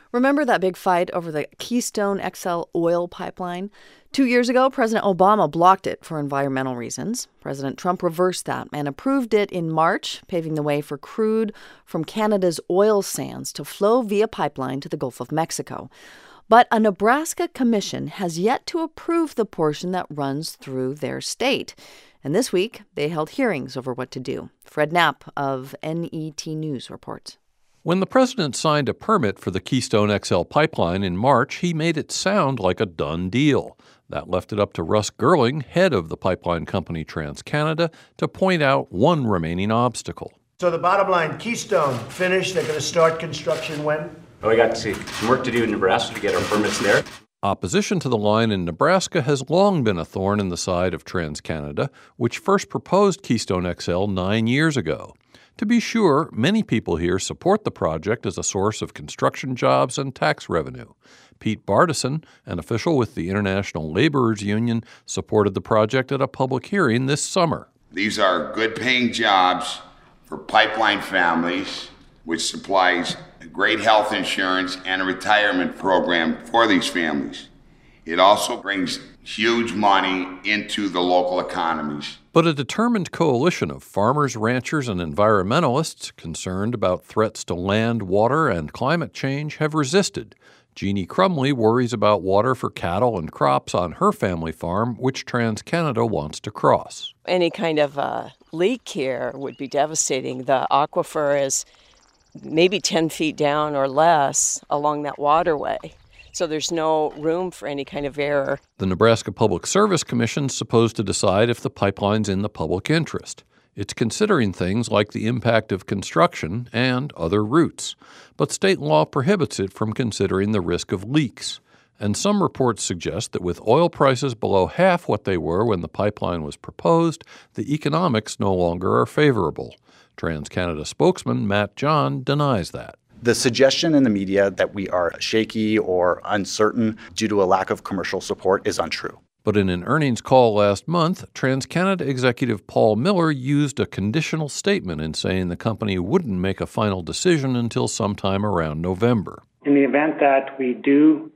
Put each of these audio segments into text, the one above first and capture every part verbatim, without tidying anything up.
Remember that big fight over the Keystone X L oil pipeline? Two years ago, President Obama blocked it for environmental reasons. President Trump reversed that and approved it in March, paving the way for crude from Canada's oil sands to flow via pipeline to the Gulf of Mexico. But a Nebraska commission has yet to approve the portion that runs through their state. And this week, they held hearings over what to do. Fred Knapp of N E T News reports. When the president signed a permit for the Keystone X L pipeline in March, he made it sound like a done deal. That left it up to Russ Girling, head of the pipeline company TransCanada, to point out one remaining obstacle. So the bottom line, Keystone finished. They're going to start construction when? Well, we got to see some work to do in Nebraska to get our permits there. Opposition to the line in Nebraska has long been a thorn in the side of TransCanada, which first proposed Keystone X L nine years ago. To be sure, many people here support the project as a source of construction jobs and tax revenue. Pete Bardison, an official with the International Laborers Union, supported the project at a public hearing this summer. These are good-paying jobs for pipeline families, which supplies great health insurance and a retirement program for these families. It also brings huge money into the local economies. But a determined coalition of farmers, ranchers, and environmentalists concerned about threats to land, water, and climate change have resisted. Jeannie Crumley worries about water for cattle and crops on her family farm, which TransCanada wants to cross. Any kind of uh, leak here would be devastating. The aquifer is maybe ten feet down or less along that waterway. So there's no room for any kind of error. The Nebraska Public Service Commission is supposed to decide if the pipeline's in the public interest. It's considering things like the impact of construction and other routes. But state law prohibits it from considering the risk of leaks. And some reports suggest that with oil prices below half what they were when the pipeline was proposed, the economics no longer are favorable. TransCanada spokesman Matt John denies that. The suggestion in the media that we are shaky or uncertain due to a lack of commercial support is untrue. But in an earnings call last month, TransCanada executive Paul Miller used a conditional statement in saying the company wouldn't make a final decision until sometime around November. In the event that we do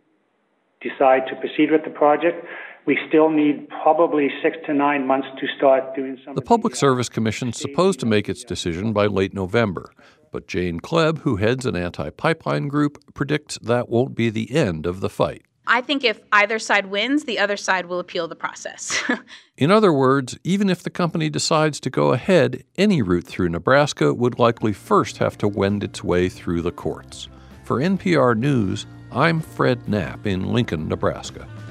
decide to proceed with the project, we still need probably six to nine months to start doing some. The Public Service Commission is supposed to make its decision by late November. But Jane Klebb, who heads an anti-pipeline group, predicts that won't be the end of the fight. I think if either side wins, the other side will appeal the process. In other words, even if the company decides to go ahead, any route through Nebraska would likely first have to wend its way through the courts. For N P R News, I'm Fred Knapp in Lincoln, Nebraska.